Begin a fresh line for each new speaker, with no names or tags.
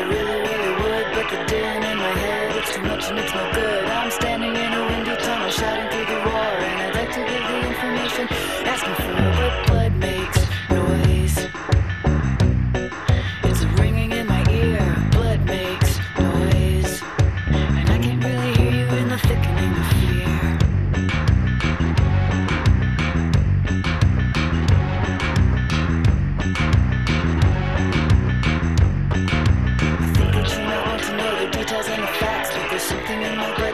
really, really would, but the din in my head, it's too much and it's no good. I'm standing in a windy tunnel, shouting through the roar, and I'd like to give the information, asking for it, but blood makes noise. It's ringing in my ear, blood makes noise, and I can't really hear you in the thickening of fear. I think that you might want to know the details and the facts, but there's something in my brain